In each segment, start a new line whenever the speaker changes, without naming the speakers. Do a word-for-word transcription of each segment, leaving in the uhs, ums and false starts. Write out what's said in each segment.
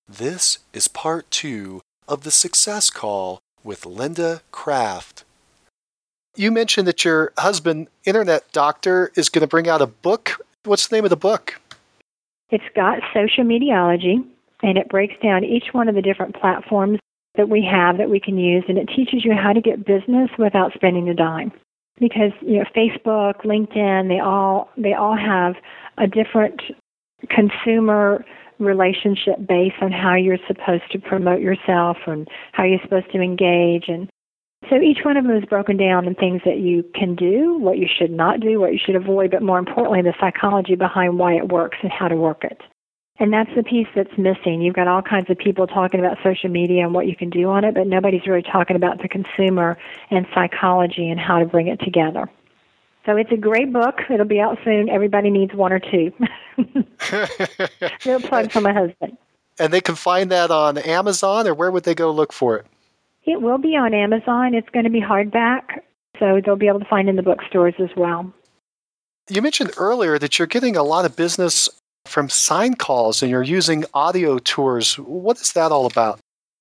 This is part two of the Success Call with Linda Craft. You mentioned that your husband, Internet Doctor, is going to bring out a book. What's the name of the book?
It's got social mediology, and it breaks down each one of the different platforms that we have that we can use, and it teaches you how to get business without spending a dime. Because you know, Facebook, LinkedIn, they all they all have a different consumer relationship based on how you're supposed to promote yourself and how you're supposed to engage. And so each one of them is broken down in things that you can do, what you should not do, what you should avoid, but more importantly, the psychology behind why it works and how to work it. And that's the piece that's missing. You've got all kinds of people talking about social media and what you can do on it, but nobody's really talking about the consumer and psychology and how to bring it together. So it's a great book. It'll be out soon. Everybody needs one or two. No plug for my husband.
And they can find that on Amazon, or where would they go look for it?
It will be on Amazon. It's going to be hardback, so they'll be able to find it in the bookstores as well.
You mentioned earlier that you're getting a lot of business from sign calls and you're using audio tours. What is that all about?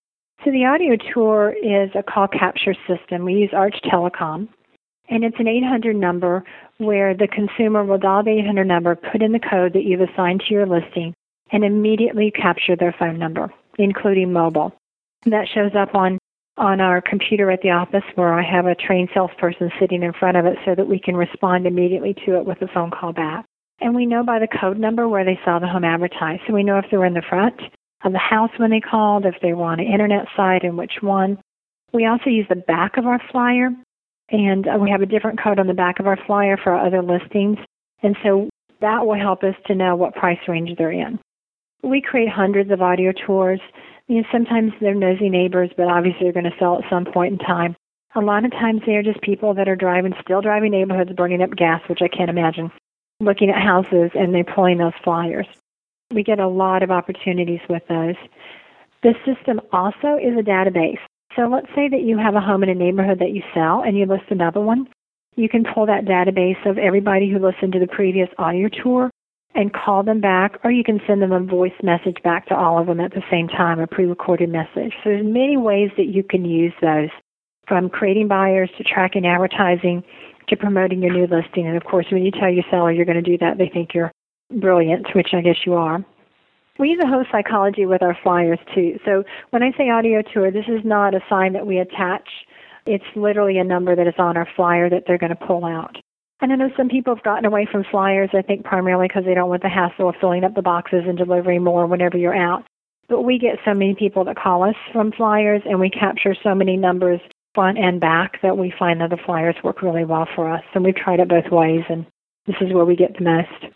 So the audio tour is a call capture system. We use Arch Telecom. And it's an eight hundred number where the consumer will dial the eight hundred number, put in the code that you've assigned to your listing, and immediately capture their phone number, including mobile. And that shows up on, on our computer at the office where I have a trained salesperson sitting in front of it so that we can respond immediately to it with a phone call back. And we know by the code number where they saw the home advertised. So we know if they were in the front of the house when they called, if they were on an internet site, and which one. We also use the back of our flyer. And we have a different code on the back of our flyer for our other listings. And so that will help us to know what price range they're in. We create hundreds of audio tours. You know, sometimes they're nosy neighbors, but obviously they're going to sell at some point in time. A lot of times they're just people that are driving, still driving neighborhoods, burning up gas, which I can't imagine, looking at houses, and they're pulling those flyers. We get a lot of opportunities with those. The system also is a database. So let's say that you have a home in a neighborhood that you sell and you list another one. You can pull that database of everybody who listened to the previous audio tour and call them back, or you can send them a voice message back to all of them at the same time, a pre-recorded message. So there's many ways that you can use those, from creating buyers to tracking advertising to promoting your new listing. And of course, when you tell your seller you're going to do that, they think you're brilliant, which I guess you are. We use a host psychology with our flyers, too. So when I say audio tour, this is not a sign that we attach. It's literally a number that is on our flyer that they're going to pull out. And I know some people have gotten away from flyers, I think primarily because they don't want the hassle of filling up the boxes and delivering more whenever you're out. But we get so many people that call us from flyers, and we capture so many numbers front and back that we find that the flyers work really well for us. And we've tried it both ways, and this is where we get the most.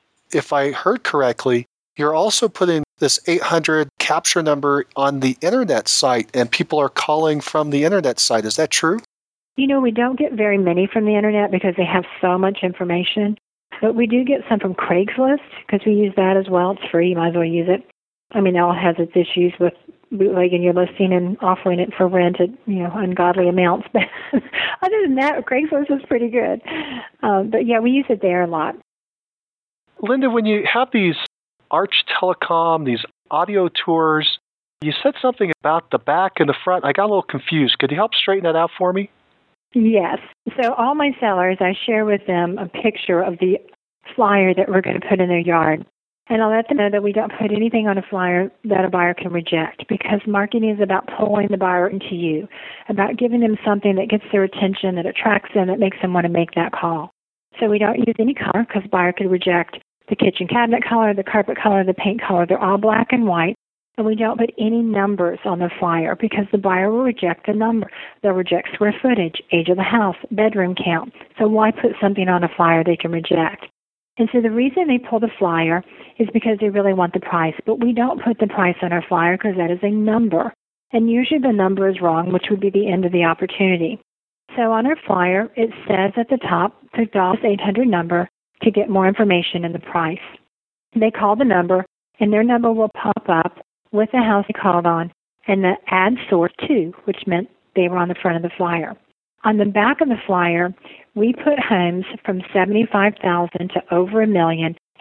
If I heard correctly, you're also putting this eight hundred capture number on the internet site, and people are calling from the internet site. Is that true?
You know, we don't get very many from the internet because they have so much information, but we do get some from Craigslist because we use that as well. It's free. You might as well use it. I mean, it all has its issues with bootlegging your listing and offering it for rent at, you know, ungodly amounts. But other than that, Craigslist is pretty good. Um, but, yeah, we use it there a lot.
Linda, when you have these Arch Telecom, these audio tours, you said something about the back and the front. I got a little confused. Could you help straighten that out for me?
Yes. So all my sellers, I share with them a picture of the flyer that we're going to put in their yard. And I'll let them know that we don't put anything on a flyer that a buyer can reject, because marketing is about pulling the buyer into you, about giving them something that gets their attention, that attracts them, that makes them want to make that call. So we don't use any color because a buyer could reject the kitchen cabinet color, the carpet color, the paint color. They're all black and white. And we don't put any numbers on the flyer because the buyer will reject the number. They'll reject square footage, age of the house, bedroom count. So why put something on a flyer they can reject? And so the reason they pull the flyer is because they really want the price. But we don't put the price on our flyer because that is a number. And usually the number is wrong, which would be the end of the opportunity. So on our flyer, it says at the top to dial this eight hundred number to get more information and the price. They call the number, and their number will pop up with the house they called on and the add source to, which meant they were on the front of the flyer. On the back of the flyer, we put homes from seventy-five thousand dollars to over a million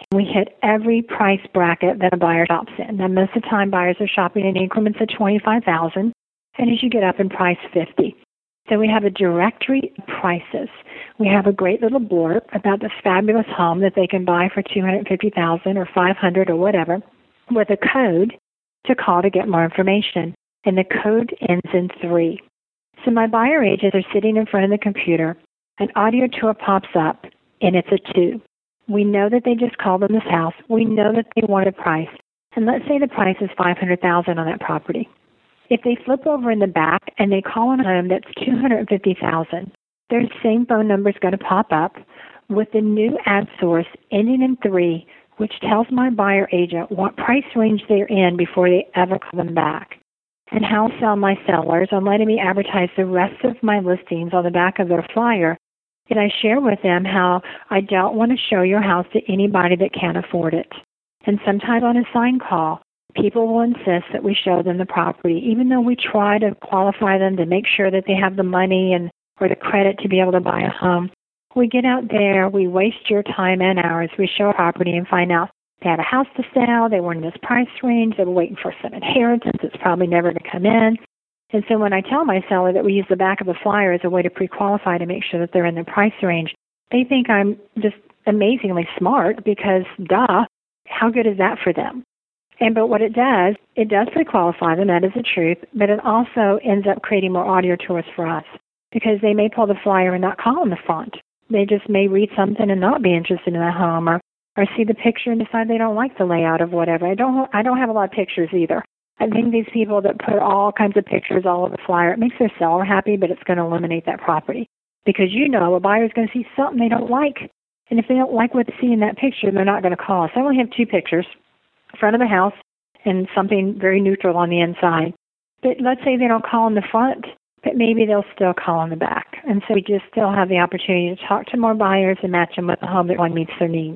We hit every price bracket that a buyer shops in. Now, most of the time, buyers are shopping in increments of twenty-five thousand dollars, and as you get up in price, fifty. So we have a directory of prices. We have a great little blurb about this fabulous home that they can buy for two hundred fifty thousand dollars or five hundred dollars or whatever, with a code to call to get more information. And the code ends in three. So my buyer agents are sitting in front of the computer. An audio tour pops up, and it's a two. We know that they just called on this house. We know that they want a price. And let's say the price is five hundred thousand dollars on that property. If they flip over in the back and they call on a home that's two hundred fifty thousand dollars, their same phone number is going to pop up with the new ad source ending in three, which tells my buyer agent what price range they're in before they ever call them back. And how I sell my sellers on letting me advertise the rest of my listings on the back of their flyer. And I share with them how I don't want to show your house to anybody that can't afford it. And sometimes on a sign call, people will insist that we show them the property, even though we try to qualify them to make sure that they have the money and or the credit to be able to buy a home. We get out there, we waste your time and ours. We show a property and find out they had a house to sell, they were in this price range, they were waiting for some inheritance, it's probably never going to come in. And so when I tell my seller that we use the back of the flyer as a way to pre-qualify to make sure that they're in the price range, they think I'm just amazingly smart because, duh, how good is that for them? And but what it does, it does pre-qualify them, that is the truth, but it also ends up creating more audio tours for us because they may pull the flyer and not call on the front. They just may read something and not be interested in the home or, or see the picture and decide they don't like the layout of whatever. I don't I don't have a lot of pictures either. I think these people that put all kinds of pictures all over the flyer, it makes their seller happy, but it's going to eliminate that property. Because you know a buyer's going to see something they don't like. And if they don't like what they see in that picture, they're not going to call us. I only have two pictures, front of the house and something very neutral on the inside. But let's say they don't call in the front, but maybe they'll still call in the back. And so we just still have the opportunity to talk to more buyers and match them with a home that really meets their needs.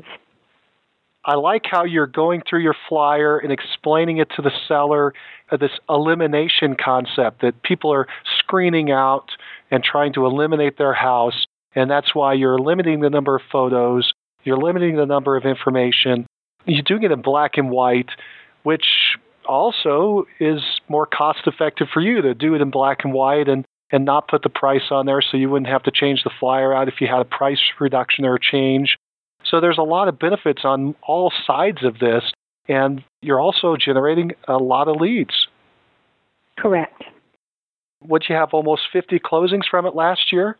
I like how you're going through your flyer and explaining it to the seller, uh, this elimination concept that people are screening out and trying to eliminate their house. And that's why you're limiting the number of photos, you're limiting the number of information. You're doing it in black and white, which also is more cost-effective for you to do it in black and white and, and not put the price on there so you wouldn't have to change the flyer out if you had a price reduction or a change. So there's a lot of benefits on all sides of this, and you're also generating a lot of leads.
Correct.
Would you have almost fifty closings from it last year?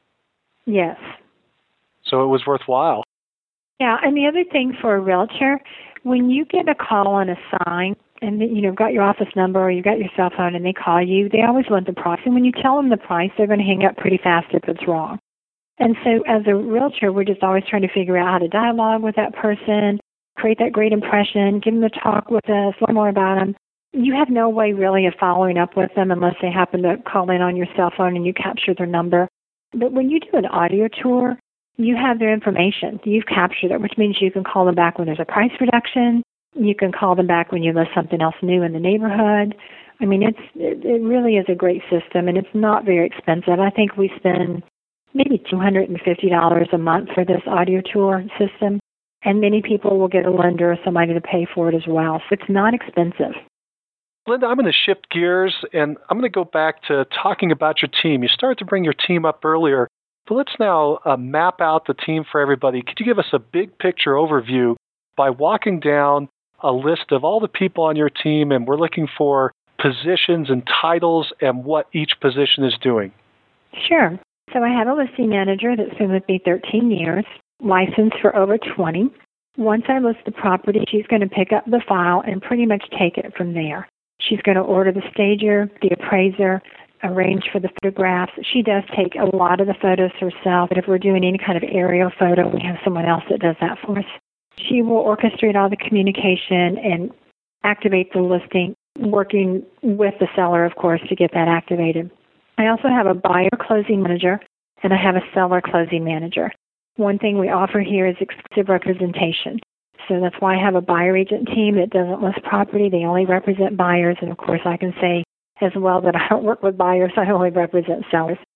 Yes.
So it was worthwhile.
Yeah, and the other thing for a realtor, when you get a call on a sign and you know got your office number or you got your cell phone and they call you, they always want the price. And when you tell them the price, they're going to hang up pretty fast if it's wrong. And so as a realtor, we're just always trying to figure out how to dialogue with that person, create that great impression, get them to talk with us, learn more about them. You have no way really of following up with them unless they happen to call in on your cell phone and you capture their number. But when you do an audio tour, you have their information. You've captured it, which means you can call them back when there's a price reduction. You can call them back when you list something else new in the neighborhood. I mean, it's it, it really is a great system, and it's not very expensive. I think we spend maybe two hundred fifty dollars a month for this audio tour system, and many people will get a lender or somebody to pay for it as well. So it's not expensive.
Linda, I'm going to shift gears, and I'm going to go back to talking about your team. You started to bring your team up earlier, but let's now uh, map out the team for everybody. Could you give us a big picture overview by walking down a list of all the people on your team, and we're looking for positions and titles and what each position is doing?
Sure. So I have a listing manager that's been with me thirteen years, licensed for over twenty. Once I list the property, she's going to pick up the file and pretty much take it from there. She's going to order the stager, the appraiser, arrange for the photographs. She does take a lot of the photos herself, but if we're doing any kind of aerial photo, we have someone else that does that for us. She will orchestrate all the communication and activate the listing, working with the seller, of course, to get that activated. I also have a buyer closing manager, and I have a seller closing manager. One thing we offer here is exclusive representation. So that's why I have a buyer agent team that doesn't list property. They only represent buyers. And, of course, I can say as well that I don't work with buyers. I only represent sellers.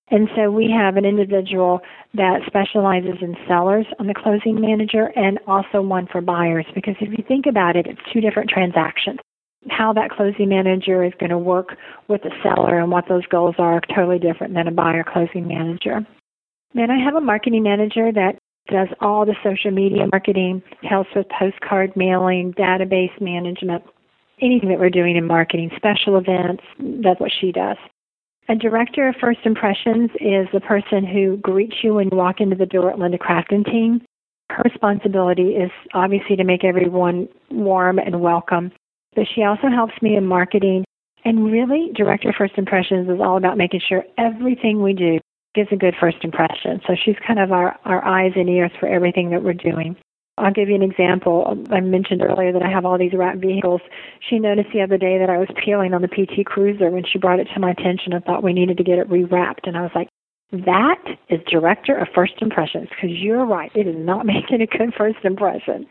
And so we have an individual that specializes in sellers on the closing manager and also one for buyers, because if you think about it, it's two different transactions. How that closing manager is going to work with the seller and what those goals are totally different than a buyer closing manager. Then I have a marketing manager that does all the social media marketing, helps with postcard mailing, database management, anything that we're doing in marketing, special events, that's what she does. A director of first impressions is the person who greets you when you walk into the door at Linda Craft and Team. Her responsibility is obviously to make everyone warm and welcome, but she also helps me in marketing. And really, director of first impressions is all about making sure everything we do gives a good first impression. So she's kind of our, our eyes and ears for everything that we're doing. I'll give you an example. I mentioned earlier that I have all these wrapped vehicles. She noticed the other day that I was peeling on the P T Cruiser when she brought it to my attention and thought we needed to get it rewrapped. And I was like, that is director of first impressions, because you're right. It is not making a good first impression.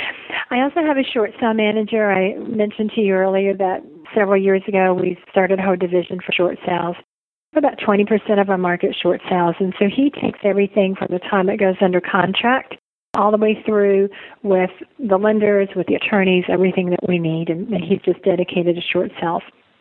I also have a short sale manager. I mentioned to you earlier that several years ago we started a whole division for short sales. About twenty percent of our market short sales. And so he takes everything from the time it goes under contract all the way through with the lenders, with the attorneys, everything that we need, and, and he's just dedicated to short sales.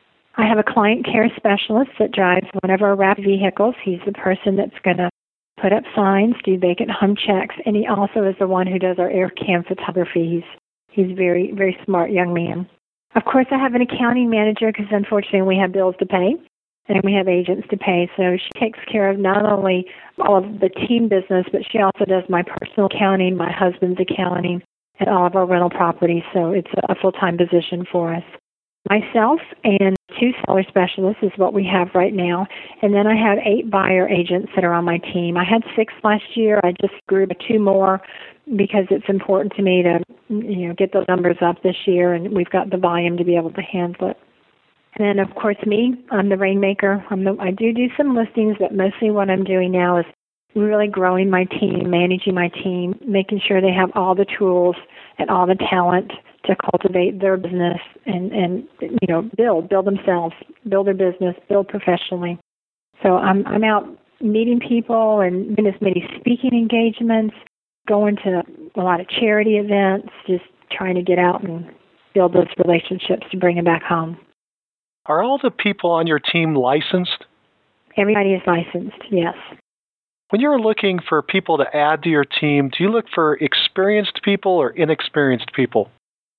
I have a client care specialist that drives one of our wrapped vehicles. He's the person that's going to put up signs, do vacant home checks, and he also is the one who does our air cam photography. He's, he's very, very smart young man. Of course, I have an accounting manager because unfortunately we have bills to pay. And we have agents to pay, so she takes care of not only all of the team business, but she also does my personal accounting, my husband's accounting, and all of our rental properties, so it's a full-time position for us. Myself and two seller specialists is what we have right now, and then I have eight buyer agents that are on my team. I had six last year. I just grew to two more because it's important to me to, you know, get those numbers up this year, and we've got the volume to be able to handle it. And then, of course, me, I'm the rainmaker. I'm the, I do do some listings, but mostly what I'm doing now is really growing my team, managing my team, making sure they have all the tools and all the talent to cultivate their business and, and you know, build, build themselves, build their business, build professionally. So I'm I'm out meeting people and doing as many speaking engagements, going to a lot of charity events, just trying to get out and build those relationships to bring them back home.
Are all the people on your team licensed?
Everybody is licensed, yes.
When you're looking for people to add to your team, do you look for experienced people or inexperienced people?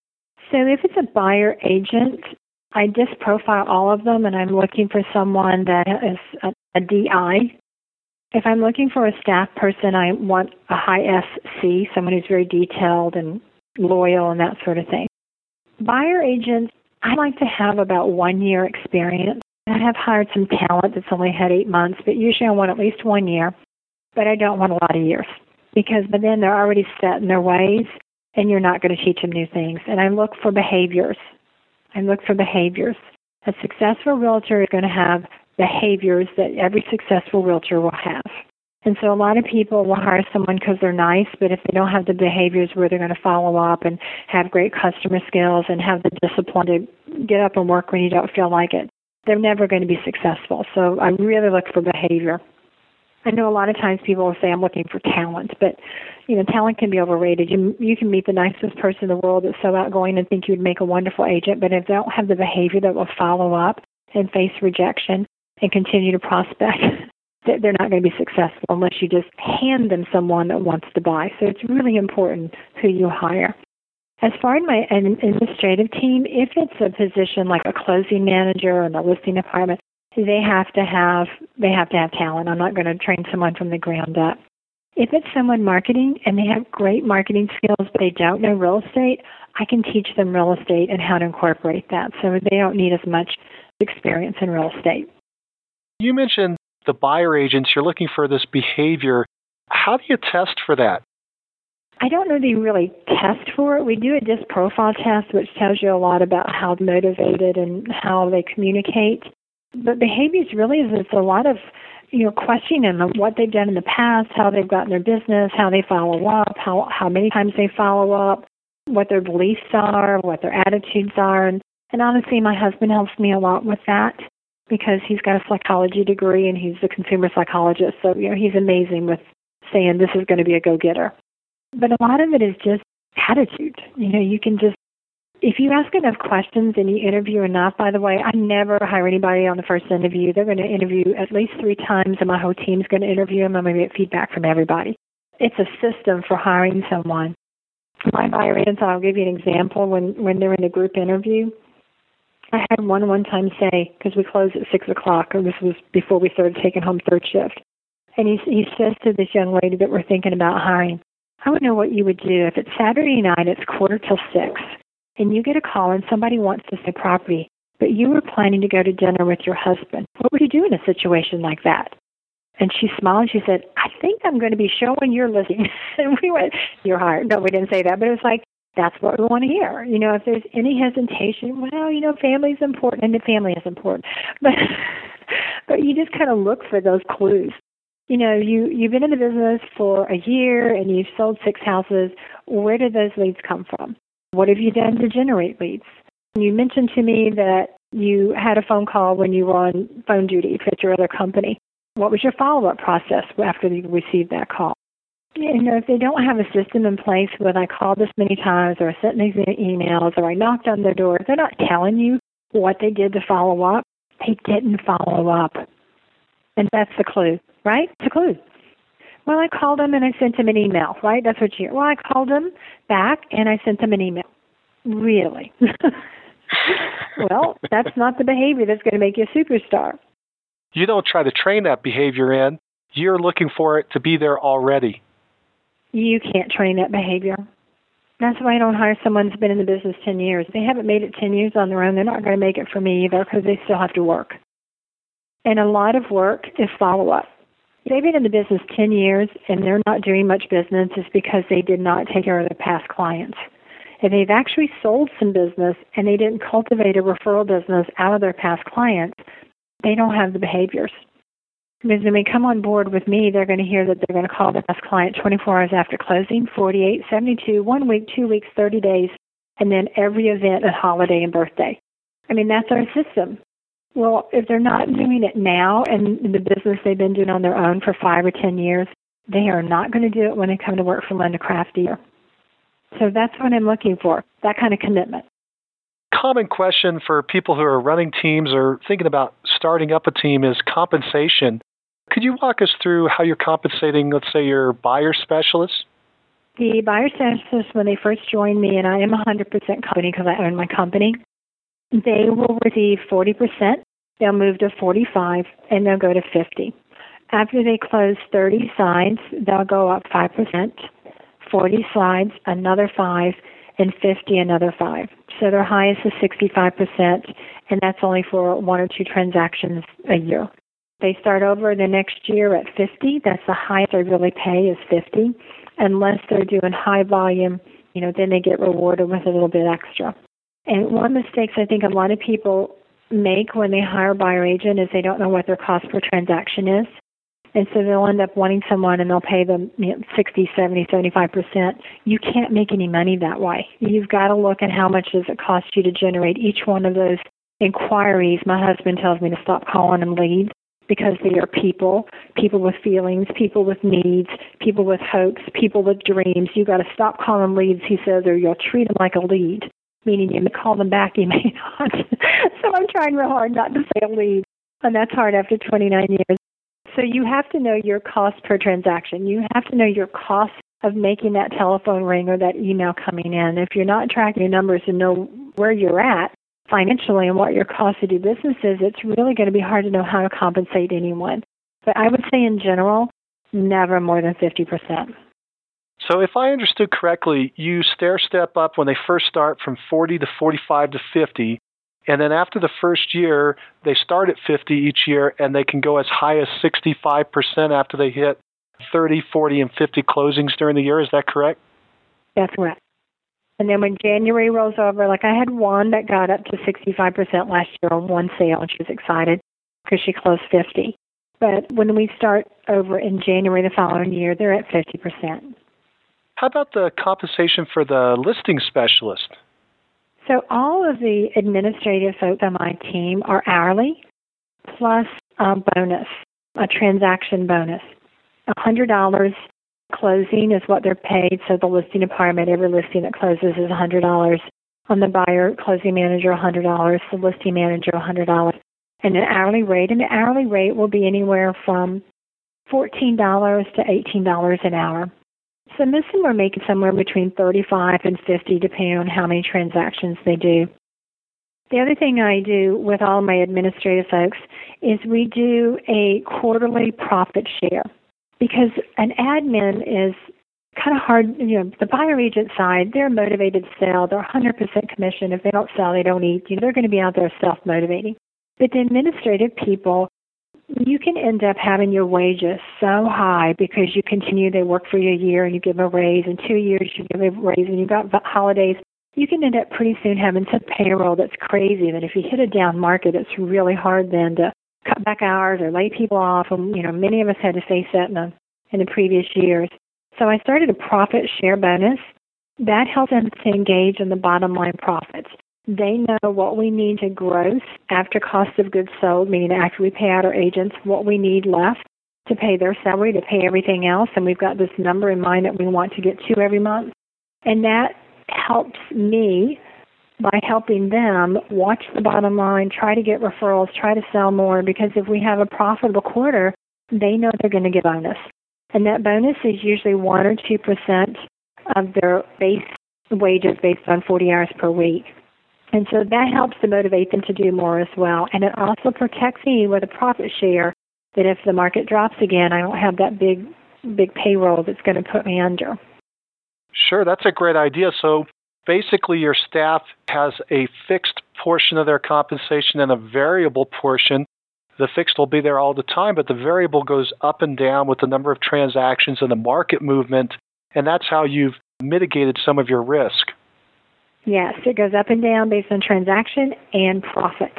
So if it's a buyer agent, I just profile all of them, and I'm looking for someone that is a, a D I. If I'm looking for a staff person, I want a high S C, someone who's very detailed and loyal and that sort of thing. Buyer agents, I like to have about one year experience. I have hired some talent that's only had eight months, but usually I want at least one year. But I don't want a lot of years because by then they're already set in their ways and you're not going to teach them new things. And I look for behaviors. I look for behaviors. A successful realtor is going to have behaviors that every successful realtor will have. And so a lot of people will hire someone because they're nice, but if they don't have the behaviors where they're going to follow up and have great customer skills and have the discipline to get up and work when you don't feel like it, they're never going to be successful. So I really look for behavior. I know a lot of times people will say I'm looking for talent, but you know, talent can be overrated. You you can meet the nicest person in the world that's so outgoing and think you would make a wonderful agent, but if they don't have the behavior that will follow up and face rejection and continue to prospect, they're not going to be successful unless you just hand them someone that wants to buy. So it's really important who you hire. As far as my administrative team, if it's a position like a closing manager in the listing department, they have to have they have to have talent. I'm not going to train someone from the ground up. If it's someone marketing and they have great marketing skills but they don't know real estate, I can teach them real estate and how to incorporate that. So they don't need as much experience in real estate.
You mentioned the buyer agents, you're looking for this behavior. How do you test for that?
I don't know that you really test for it. We do a DISC profile test, which tells you a lot about how motivated and how they communicate. But behaviors really is it's a lot of, you know, questioning them, what they've done in the past, how they've gotten their business, how they follow up, how, how many times they follow up, what their beliefs are, what their attitudes are. And, and honestly, my husband helps me a lot with that. because he's got a psychology degree and he's a consumer psychologist. So, you know, he's amazing with saying this is going to be a go-getter. But a lot of it is just attitude. You know, you can just, if you ask enough questions and you interview enough, by the way, I never hire anybody on the first interview. They're going to interview at least three times, and my whole team's going to interview them. I'm going to get feedback from everybody. It's a system for hiring someone. My buyer agents, I'll give you an example. When, when they're in a group interview, I had one one time say, because we closed at six o'clock, and this was before we started taking home third shift, and he, he says to this young lady that we're thinking about hiring, I would know what you would do if it's Saturday night, it's quarter till six, and you get a call and somebody wants to say property, but you were planning to go to dinner with your husband. What would you do in a situation like that? And she smiled and she said, I think I'm going to be showing your listing. And we went, you're hired. No, we didn't say that, but it was like, that's what we want to hear. You know, if there's any hesitation, well, you know, family's important, and the family is important. But but you just kind of look for those clues. You know, you, you've been in the business for a year and you've sold six houses. Where did those leads come from? What have you done to generate leads? You mentioned to me that you had a phone call when you were on phone duty at your other company. What was your follow-up process after you received that call? You know, if they don't have a system in place where I called this many times or I sent these emails or I knocked on their door, they're not telling you what they did to follow up. They didn't follow up. And that's the clue, right? It's a clue. Well, I called them and I sent them an email, right? That's what you hear. Well, I called them back and I sent them an email. Really? Well, that's not the behavior that's going to make you a superstar.
You don't try to train that behavior in. You're looking for it to be there already.
You can't train that behavior. That's why I don't hire someone who's been in the business ten years. If they haven't made it ten years on their own, they're not going to make it for me either because they still have to work. And a lot of work is follow-up. If they've been in the business ten years and they're not doing much business, it's because they did not take care of their past clients. If they've actually sold some business and they didn't cultivate a referral business out of their past clients, they don't have the behaviors. Because when they come on board with me, they're going to hear that they're going to call their past client twenty-four hours after closing, forty-eight, seventy-two, one week, two weeks, thirty days, and then every event, a holiday, and birthday. I mean, that's our system. Well, if they're not doing it now and in the business they've been doing on their own for five or ten years, they are not going to do it when they come to work for Linda Craft either. So that's what I'm looking for, that kind of commitment.
Common question for people who are running teams or thinking about starting up a team is compensation. Could you walk us through how you're compensating, let's say, your buyer specialists?
The buyer specialists, when they first join me, and I am one hundred percent company because I own my company, they will receive forty percent, they'll move to forty-five, and they'll go to fifty. After they close thirty sides, they'll go up five percent, forty sides, another five, and fifty, another five. So their highest is sixty-five percent, and that's only for one or two transactions a year. They start over the next year at fifty. That's the highest they really pay is fifty. Unless they're doing high volume, you know, then they get rewarded with a little bit extra. And one mistake I think a lot of people make when they hire a buyer agent is they don't know what their cost per transaction is. And so they'll end up wanting someone and they'll pay them you know, sixty, seventy, seventy-five percent. You can't make any money that way. You've got to look at how much does it cost you to generate each one of those inquiries. My husband tells me to stop calling them leads because they are people, people with feelings, people with needs, people with hopes, people with dreams. You've got to stop calling them leads, he says, or you'll treat them like a lead, meaning you may call them back, you may not. So I'm trying real hard not to say a lead, and that's hard after twenty-nine years. So you have to know your cost per transaction. You have to know your cost of making that telephone ring or that email coming in. If you're not tracking your numbers and know where you're at financially and what your cost to do business is, it's really going to be hard to know how to compensate anyone. But I would say in general, never more than fifty percent.
So if I understood correctly, you stair step up when they first start from forty to forty-five to fifty. And then after the first year, they start at fifty each year, and they can go as high as sixty-five percent after they hit thirty, forty, and fifty closings during the year. Is that correct?
That's correct. And then when January rolls over, like I had one that got up to sixty-five percent last year on one sale, and she was excited because she closed fifty. But when we start over in January the following year, they're at fifty percent.
How about the compensation for the listing specialist?
So all of the administrative folks on my team are hourly. plus a bonus, a transaction bonus. one hundred dollars closing is what they're paid, so the listing department, every listing that closes is one hundred dollars. On the buyer, closing manager, one hundred dollars, the listing manager, one hundred dollars, and an hourly rate. And the hourly rate will be anywhere from fourteen dollars to eighteen dollars an hour. So most of them are making somewhere between thirty-five and fifty, depending on how many transactions they do. The other thing I do with all my administrative folks is we do a quarterly profit share, because an admin is kind of hard. You know, the buyer agent side, they're motivated to sell. They're one hundred percent commission. If they don't sell, they don't eat. You know, they're going to be out there self-motivating. But the administrative people, you can end up having your wages so high because you continue, they work for you a year and you give a raise, in two years you give a raise, and you've got holidays. You can end up pretty soon having some payroll that's crazy, that if you hit a down market, it's really hard then to cut back hours or lay people off. And, you know, many of us had to face that in the, in the previous years. So I started a profit share bonus. That helps them to engage in the bottom line profits. They know what we need to gross after cost of goods sold, meaning after we pay out our agents, what we need left to pay their salary, to pay everything else. And we've got this number in mind that we want to get to every month. And that helps me by helping them watch the bottom line, try to get referrals, try to sell more, because if we have a profitable quarter, they know they're going to get a bonus. And that bonus is usually one or two percent of their base wages based on forty hours per week. And so that helps to motivate them to do more as well. And it also protects me with a profit share, that if the market drops again, I don't have that big, big payroll that's going to put me under.
Sure, that's a great idea. So basically your staff has a fixed portion of their compensation and a variable portion. The fixed will be there all the time, but the variable goes up and down with the number of transactions and the market movement, and that's how you've mitigated some of your risk.
Yes, it goes up and down based on transaction and profit.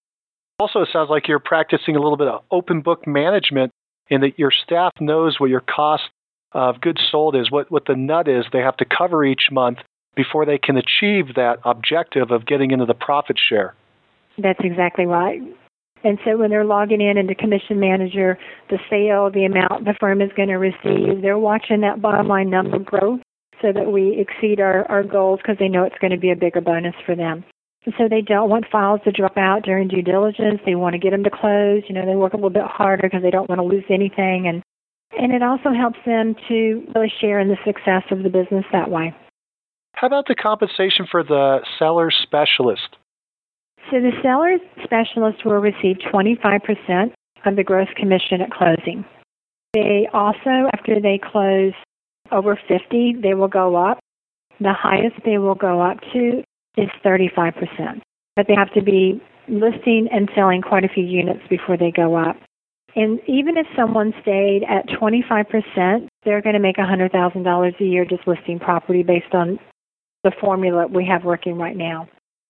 Also, it sounds like you're practicing a little bit of open book management in that your staff knows what your cost of goods sold is, what, what the nut is they have to cover each month before they can achieve that objective of getting into the profit share.
That's exactly right. And so when they're logging in into Commission Manager, the sale, the amount the firm is going to receive, they're watching that bottom line number grow so that we exceed our, our goals, because they know it's going to be a bigger bonus for them. And so they don't want files to drop out during due diligence. They want to get them to close. You know, they work a little bit harder because they don't want to lose anything. And, and it also helps them to really share in the success of the business that way.
How about the compensation for the seller specialist?
So the seller specialist will receive twenty-five percent of the gross commission at closing. They also, after they close over fifty, they will go up. The highest they will go up to is thirty-five percent. But they have to be listing and selling quite a few units before they go up. And even if someone stayed at twenty-five percent, they're going to make one hundred thousand dollars a year just listing property based on the formula we have working right now.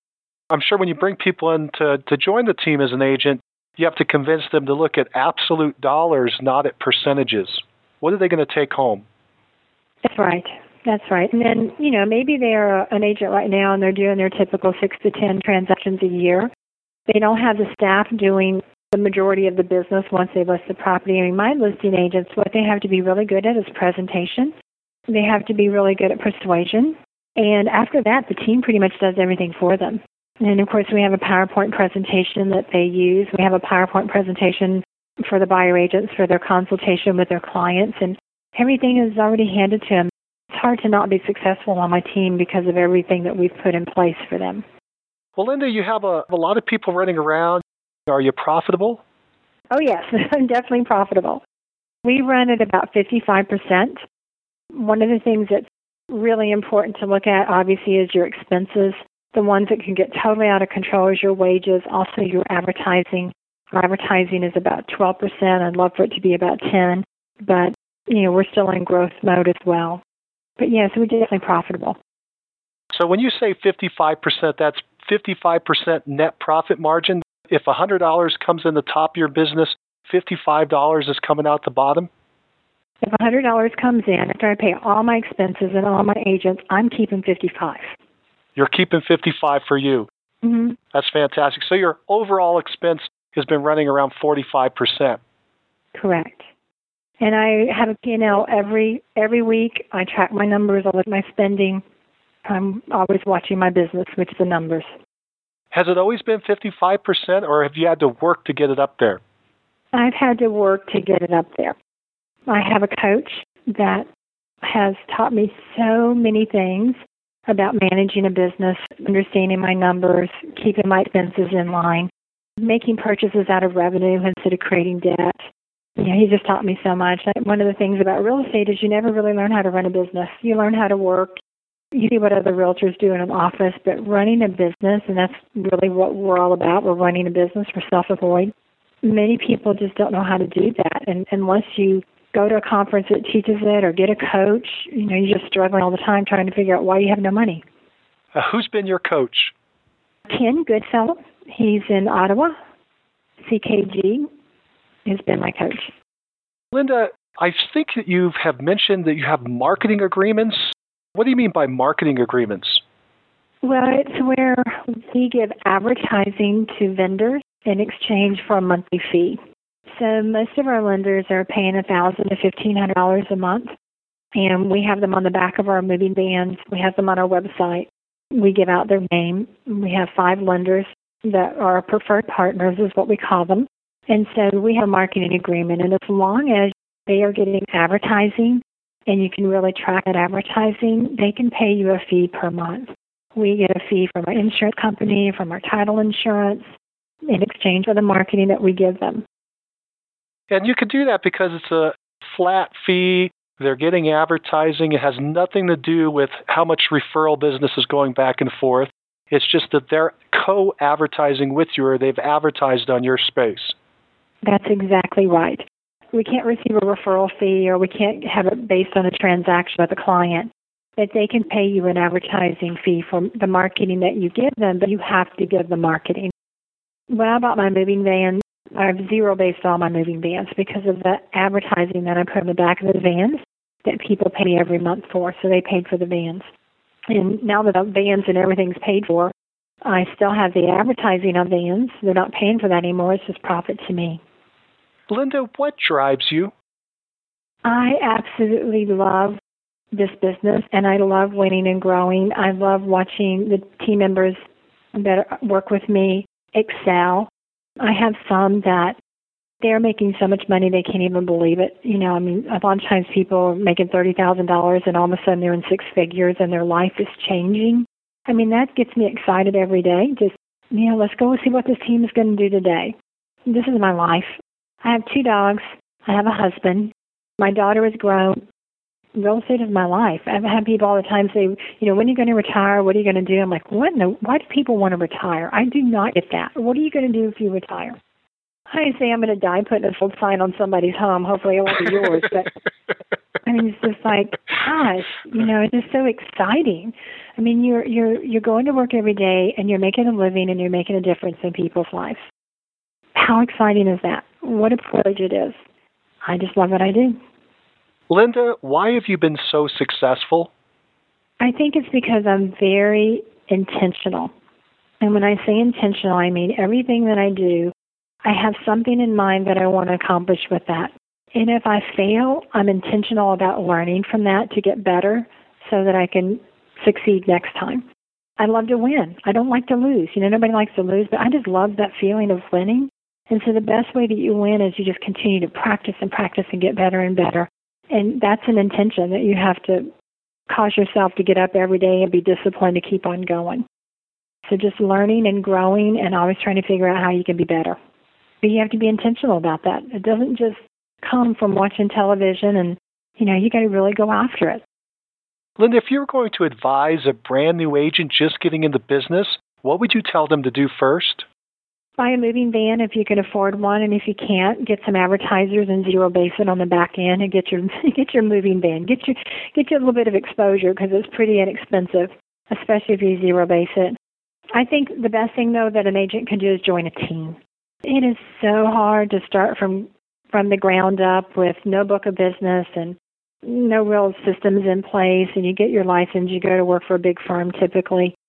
I'm sure when you bring people in to, to join the team as an agent, you have to convince them to look at absolute dollars, not at percentages. What are they going to take home?
That's right. That's right. And then, you know, maybe they're an agent right now and they're doing their typical six to ten transactions a year. They don't have the staff doing the majority of the business once they list the property. I mean, my listing agents, what they have to be really good at is presentation. They have to be really good at persuasion. And after that, the team pretty much does everything for them. And, of course, we have a PowerPoint presentation that they use. We have a PowerPoint presentation for the buyer agents for their consultation with their clients. And everything is already handed to them. It's hard to not be successful on my team because of everything that we've put in place for them.
Well, Linda, you have a, a lot of people running around. Are you profitable?
Oh, yes. I'm definitely profitable. We run at about fifty-five percent. One of the things that's really important to look at, obviously, is your expenses. The ones that can get totally out of control is your wages, also your advertising. Our advertising is about twelve percent. I'd love for it to be about ten, but, you know, we're still in growth mode as well. But, yes, we're definitely profitable.
So when you say fifty-five percent, that's fifty-five percent net profit margin. If one hundred dollars comes in the top of your business, fifty-five dollars is coming out the bottom?
If one hundred dollars comes in, after I pay all my expenses and all my agents, I'm keeping fifty-five dollars.
You're keeping fifty-five dollars for you.
Mm-hmm.
That's fantastic. So your overall expense has been running around forty-five percent.
Correct. And I have a P and L every every week. I track my numbers. I look at my spending. I'm always watching my business, which is the numbers.
Has it always been fifty-five percent, or have you had to work to get it up there?
I've had to work to get it up there. I have a coach that has taught me so many things about managing a business, understanding my numbers, keeping my expenses in line, making purchases out of revenue instead of creating debt. You know, he just taught me so much. One of the things about real estate is you never really learn how to run a business. You learn how to work. You see what other realtors do in an office, but running a business, and that's really what we're all about. We're running a business. We're self-employed. Many people just don't know how to do that. And unless you go to a conference that teaches it or get a coach, you know, you're just struggling all the time trying to figure out why you have no money.
Uh, who's been your coach?
Ken Goodfellow. He's in Ottawa. C K G has been my coach.
Linda, I think that you have mentioned that you have marketing agreements. What do you mean by marketing agreements?
Well, it's where we give advertising to vendors in exchange for a monthly fee. So most of our lenders are paying one thousand dollars to fifteen hundred dollars a month, and we have them on the back of our moving vans. We have them on our website. We give out their name. We have five lenders that are preferred partners, is what we call them. And so we have a marketing agreement, and as long as they are getting advertising and you can really track that advertising, they can pay you a fee per month. We get a fee from our insurance company, from our title insurance, in exchange for the marketing that we give them.
And you can do that because it's a flat fee. They're getting advertising. It has nothing to do with how much referral business is going back and forth. It's just that they're co-advertising with you, or they've advertised on your space.
That's exactly right. We can't receive a referral fee, or we can't have it based on a transaction with a client. That they can pay you an advertising fee for the marketing that you give them, but you have to give the marketing. When I bought my moving van, I've zero-based all my moving vans because of the advertising that I put on the back of the vans that people pay every month for, so they paid for the vans. And now that the vans and everything's paid for, I still have the advertising on vans. They're not paying for that anymore. It's just profit to me.
Linda, what drives you?
I absolutely love this business, and I love winning and growing. I love watching the team members that work with me excel. I have some that they're making so much money they can't even believe it. You know, I mean, a lot of times people are making thirty thousand dollars and all of a sudden they're in six figures and their life is changing. I mean, that gets me excited every day. Just, you know, let's go see what this team is going to do today. This is my life. I have two dogs. I have a husband. My daughter is grown. Real estate is my life. I've had people all the time say, you know, when are you going to retire? What are you going to do? I'm like, what? No, why do people want to retire? I do not get that. What are you going to do if you retire? I say I'm going to die putting a sold sign on somebody's home. Hopefully it won't be yours. But I mean, it's just like, gosh, you know, it's just so exciting. I mean, you're you're you're going to work every day and you're making a living and you're making a difference in people's lives. How exciting is that? What a privilege it is. I just love what I do.
Linda, why have you been so successful?
I think it's because I'm very intentional. And when I say intentional, I mean everything that I do, I have something in mind that I want to accomplish with that. And if I fail, I'm intentional about learning from that to get better so that I can succeed next time. I love to win. I don't like to lose. You know, nobody likes to lose, but I just love that feeling of winning. And so the best way that you win is you just continue to practice and practice and get better and better. And that's an intention that you have to cause yourself to get up every day and be disciplined to keep on going. So just learning and growing and always trying to figure out how you can be better. But you have to be intentional about that. It doesn't just come from watching television and, you know, you got to really go after it.
Linda, if you were going to advise a brand new agent just getting into business, what would you tell them to do first? Buy
a moving van if you can afford one, and if you can't, get some advertisers and zero base it on the back end and get your get your moving van. Get your get you a little bit of exposure because it's pretty inexpensive, especially if you zero base it. I think the best thing though that an agent can do is join a team. It is so hard to start from from the ground up with no book of business and no real systems in place, and you get your license, you go to work for a big firm typically.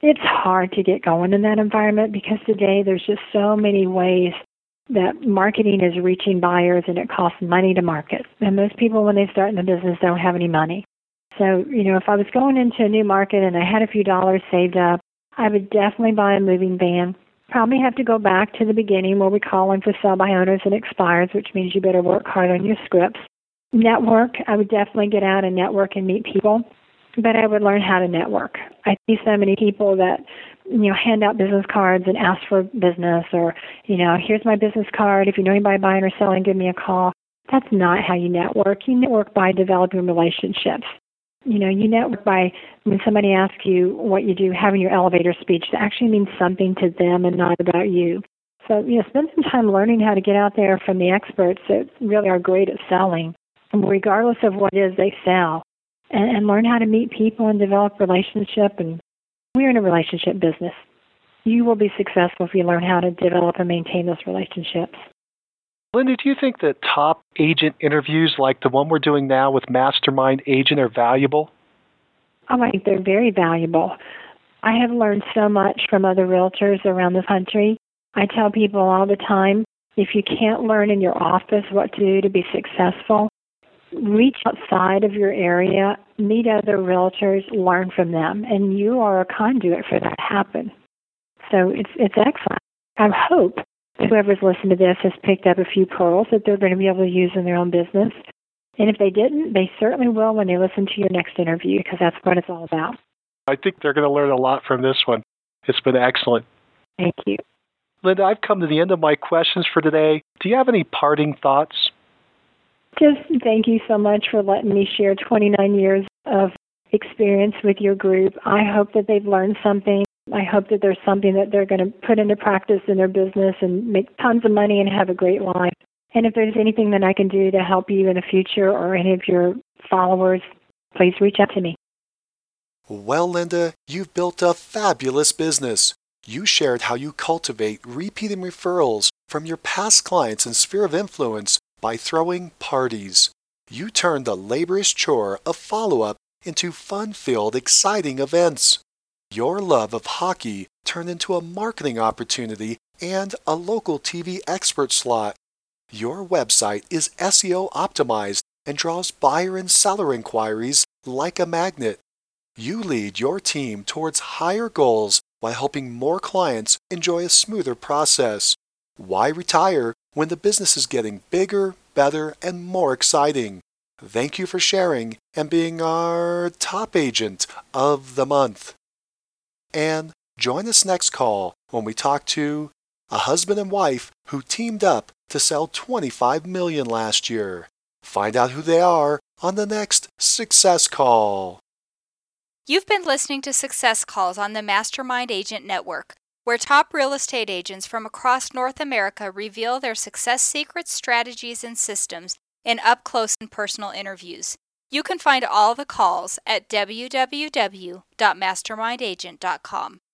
It's hard to get going in that environment because today there's just so many ways that marketing is reaching buyers and it costs money to market. And most people, when they start in the business, don't have any money. So, you know, if I was going into a new market and I had a few dollars saved up, I would definitely buy a moving van. Probably have to go back to the beginning where we call in for sell by owners and expires, which means you better work hard on your scripts. Network, I would definitely get out and network and meet people, but I would learn how to network. I see so many people that, you know, hand out business cards and ask for business or, you know, here's my business card. If you know anybody buying or selling, give me a call. That's not how you network. You network by developing relationships. You know, you network by when somebody asks you what you do, having your elevator speech that actually means something to them and not about you. So, you know, spend some time learning how to get out there from the experts that really are great at selling, regardless of what it is they sell, and, and learn how to meet people and develop relationship. And we're in a relationship business. You will be successful if you learn how to develop and maintain those relationships.
Linda, do you think that top agent interviews like the one we're doing now with Mastermind Agent are valuable?
Oh, I think they're very valuable. I have learned so much from other realtors around the country. I tell people all the time, if you can't learn in your office what to do to be successful, reach outside of your area, meet other realtors, learn from them, and you are a conduit for that to happen. So it's it's excellent. I hope whoever's listened to this has picked up a few pearls that they're going to be able to use in their own business. And if they didn't, they certainly will when they listen to your next interview, because that's what it's all about.
I think they're going to learn a lot from this one. It's been excellent.
Thank you.
Linda, I've come to the end of my questions for today. Do you have any parting thoughts?
Just thank you so much for letting me share twenty-nine years of experience with your group. I hope that they've learned something. I hope that there's something that they're going to put into practice in their business and make tons of money and have a great life. And if there's anything that I can do to help you in the future or any of your followers, please reach out to me.
Well, Linda, you've built a fabulous business. You shared how you cultivate repeat and referrals from your past clients and sphere of influence by throwing parties. You turned the laborious chore of follow-up into fun-filled, exciting events. Your love of hockey turned into a marketing opportunity and a local T V expert slot. Your website is S E O optimized and draws buyer and seller inquiries like a magnet. You lead your team towards higher goals while helping more clients enjoy a smoother process. Why retire when the business is getting bigger, better, and more exciting? Thank you for sharing and being our top agent of the month. And join us next call when we talk to a husband and wife who teamed up to sell twenty-five million dollars last year. Find out who they are on the next Success Call.
You've been listening to Success Calls on the Mastermind Agent Network, where top real estate agents from across North America reveal their success secrets, strategies, and systems in up-close and personal interviews. You can find all the calls at w w w dot mastermind agent dot com.